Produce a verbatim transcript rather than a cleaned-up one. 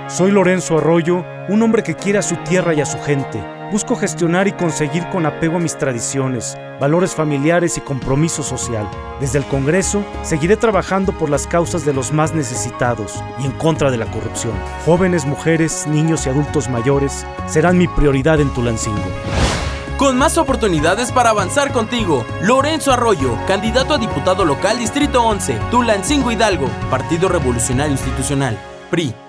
Soy Lorenzo Arroyo, un hombre que quiere a su tierra y a su gente. Busco gestionar y conseguir con apego a mis tradiciones, valores familiares y compromiso social. Desde el Congreso, seguiré trabajando por las causas de los más necesitados y en contra de la corrupción. Jóvenes, mujeres, niños y adultos mayores serán mi prioridad en Tulancingo. Con más oportunidades para avanzar contigo, Lorenzo Arroyo, candidato a diputado local Distrito once, Tulancingo Hidalgo, Partido Revolucionario Institucional, P R I.